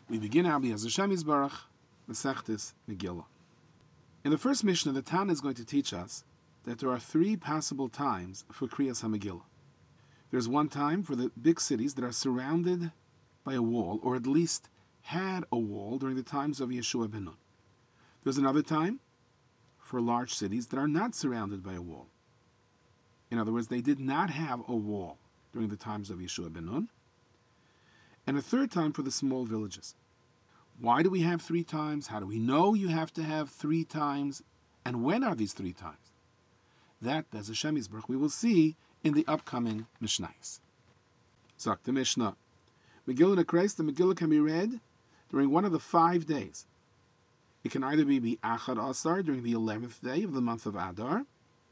We begin our B'ez Hashem Yisbarach, Masechtes Megillah. In the first Mishnah, the Tana is going to teach us that there are three possible times for Kriyas HaMegillah. There's one time for the big cities that are surrounded by a wall, or at least had a wall during the times of Yeshua ben Nun. There's another time for large cities that are not surrounded by a wall. In other words, they did not have a wall during the times of Yeshua ben Nun. And a third time for the small villages. Why do we have three times? How do we know you have to have three times? And when are these three times? That, as Hashem Yisbarach, we will see in the upcoming Mishnayos. Zok the Mishnah. Megillah Nekreis, the Megillah can be read during one of the 5 days. It can either be Achad Asar, during the 11th day of the month of Adar,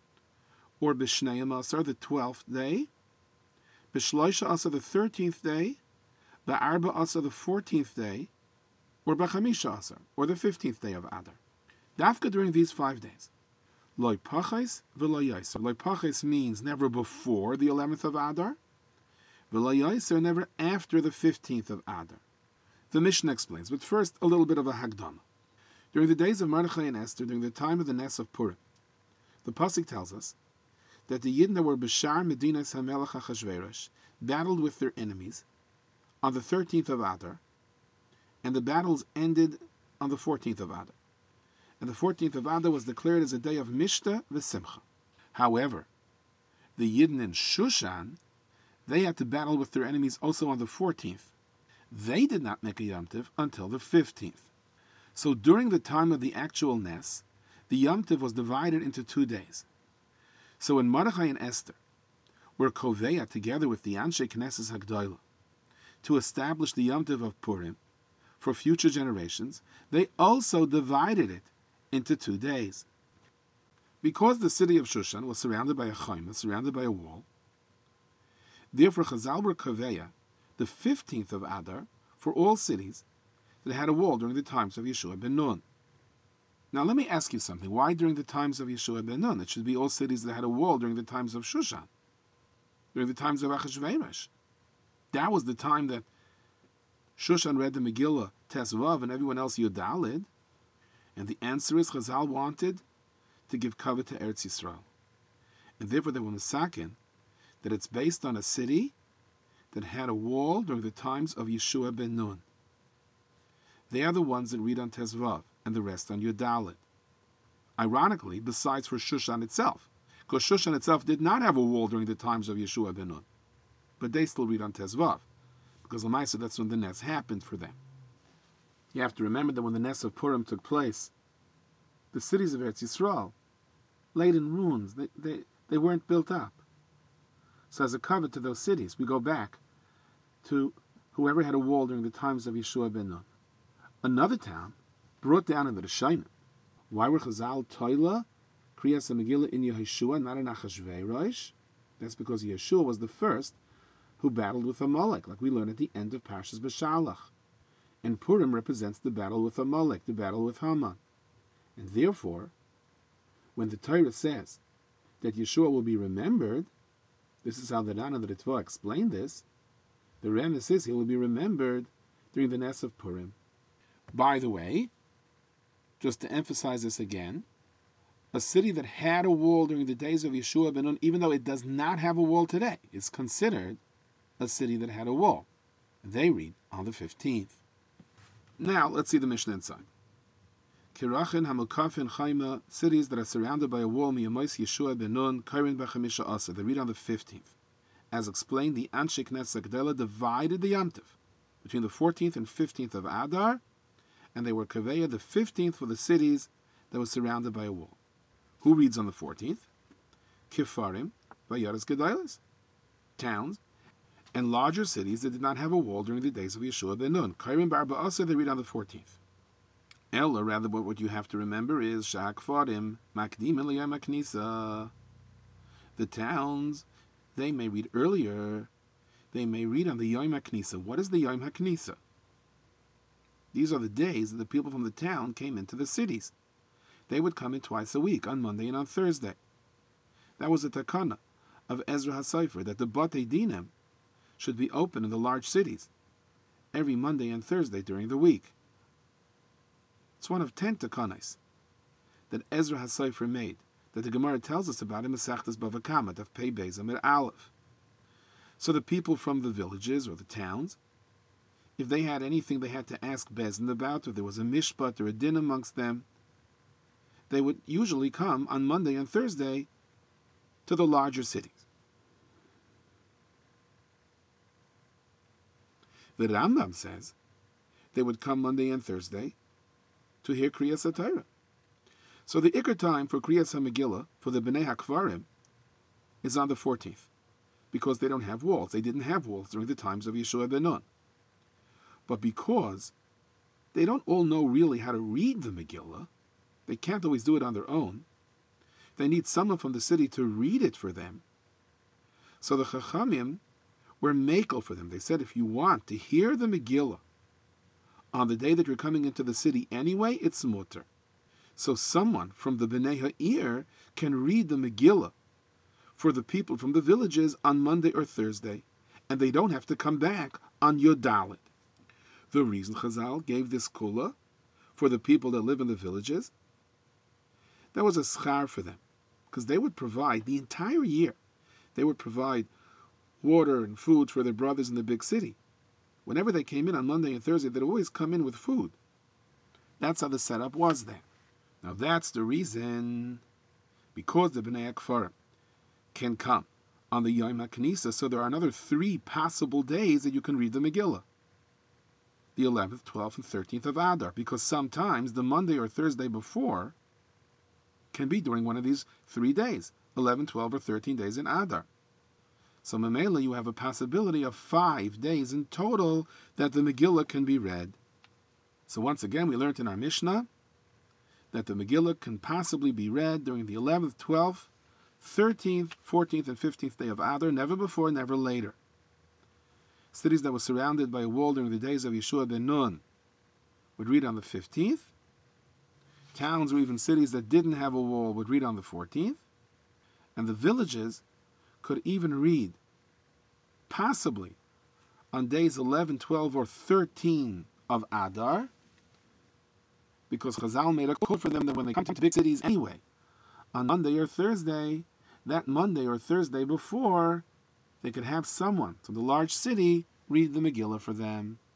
or B'Shneim Asar, the 12th day, B'Shloisha Asar, the 13th day, Ba'arba Asar, the 14th day, or B'Chamisha Asar, or the 15th day of Adar. Dafka during these 5 days. Loi Pachais v'Loi Yaiser. Loi Pachais means never before the 11th of Adar, v'Loi Yaiser, never after the 15th of Adar. The Mishnah explains, but first a little bit of a Hagdama. During the days of Mordechai and Esther, during the time of the Ness of Purim, the Pasuk tells us that the Yidden that were B'Shar Medinas HaMelech HaChashverosh battled with their enemies on the 13th of Adar, and the battles ended on the 14th of Adar. And the 14th of Adar was declared as a day of Mishta v'Simcha. However, the Yidden in Shushan, they had to battle with their enemies also on the 14th. They did not make a Yom Tov until the 15th. So during the time of the actual Ness, the Yom Tov was divided into 2 days. So when Mordechai and Esther were Koveya together with the Anshe Knesses Hagdolah to establish the Yom Tov of Purim for future generations, they also divided it into 2 days. Because the city of Shushan was surrounded by a chayma, surrounded by a wall, therefore Chazal were Koveya the 15th of Adar for all cities that had a wall during the times of Yeshua ben Nun. Now let me ask you something. Why during the times of Yeshua ben Nun? It should be all cities that had a wall during the times of Shushan, during the times of Achashverosh. That was the time that Shushan read the Megillah, Tesvav, and everyone else Yudalid. And the answer is Chazal wanted to give cover to Eretz Yisrael. And therefore they were misaken that it's based on a city that had a wall during the times of Yeshua ben Nun. They are the ones that read on Tesvav, and the rest on Yudalit. Ironically, besides for Shushan itself, because Shushan itself did not have a wall during the times of Yeshua ben Nun, but they still read on Tesvav, because Lamaisa, that's when the Ness happened for them. You have to remember that when the Ness of Purim took place, the cities of Eretz Yisrael laid in ruins. They weren't built up. So as a cover to those cities, we go back to whoever had a wall during the times of Yeshua ben Nun. Another town brought down in the Rishonim. Why were Chazal Toila, Kriyas HaMegillah in Yehoshua, not in Achashverosh? That's because Yeshua was the first who battled with Amalek, like we learn at the end of Parshas B'Shalach. And Purim represents the battle with Amalek, the battle with Haman. And therefore, when the Torah says that Yeshua will be remembered, this is how the Rana the Ritva explained this, the Rana says he will be remembered during the Ness of Purim. By the way, just to emphasize this again, a city that had a wall during the days of Yeshua ben Nun, even though it does not have a wall today, is considered a city that had a wall. They read on the 15th. Now, let's see the Mishnah inside. Kirachin, Hamukafin, Chayma, cities that are surrounded by a wall, Miyamais, Yeshua ben Nun, Kairin B'Chamisha Asa. They read on the 15th. As explained, the Anshe Knesses Hagdolah divided the Yom Tov between the 14th and 15th of Adar, and they were Kaveya the 15th for the cities that were surrounded by a wall. Who reads on the 14th? Kifarim, Vayaras Gedailas. Towns and larger cities that did not have a wall during the days of Yeshua ben Nun. Kairim Barba Asa, they read on the 14th. Ella, rather, what you have to remember is Shak Farim, Makdim Eliyam Knisa. The towns, they may read earlier. They may read on the Yom HaKnisa. What is the Yom HaKnisa? These are the days that the people from the town came into the cities. They would come in twice a week, on Monday and on Thursday. That was a takana of Ezra HaSofer, that the Batei Dinim should be open in the large cities. every Monday and Thursday during the week. It's one of 10 takanos that Ezra HaSofer made, that the Gemara tells us about in Masechtas Bava Kama, Daf Pei Beis Amud Aleph. So the people from the villages or the towns, if they had anything they had to ask Bezdin about, or there was a mishpat or a din amongst them, they would usually come on Monday and Thursday to the larger cities. The Rambam says they would come Monday and Thursday to hear Kriyas HaTorah. So the Iker time for Kriyas HaMegillah, for the Bnei HaKvarim, is on the 14th, because they don't have walls. They didn't have walls during the times of Yeshua ben Nun. But because they don't all know really how to read the Megillah, they can't always do it on their own, they need someone from the city to read it for them. So the Chachamim were makel for them. They said, if you want to hear the Megillah on the day that you're coming into the city anyway, it's mutter. So someone from the Bnei Ha'ir can read the Megillah for the people from the villages on Monday or Thursday, and they don't have to come back on Yud Dalet. The reason Chazal gave this kula for the people that live in the villages, that was a schar for them, because they would provide the entire year. They would provide water and food for their brothers in the big city. Whenever they came in on Monday and Thursday, they'd always come in with food. That's how the setup was there. Now that's the reason, because the Bnei HaKfarim can come on the Yom HaKnisa, so there are another 3 possible days that you can read the Megillah. The 11th, 12th, and 13th of Adar, because sometimes the Monday or Thursday before can be during one of these 3 days, 11, 12, or 13 days in Adar. So Mamela, you have a possibility of 5 days in total that the Megillah can be read. So once again, we learned in our Mishnah that the Megillah can possibly be read during the 11th, 12th, 13th, 14th, and 15th day of Adar, never before, never later. Cities that were surrounded by a wall during the days of Yeshua ben Nun would read on the 15th. Towns or even cities that didn't have a wall would read on the 14th. And the villages could even read, possibly, on days 11, 12, or 13 of Adar, because Chazal made a call for them that when they come to big cities anyway, on Monday or Thursday, that Monday or Thursday before, they could have someone from the large city read the Megillah for them.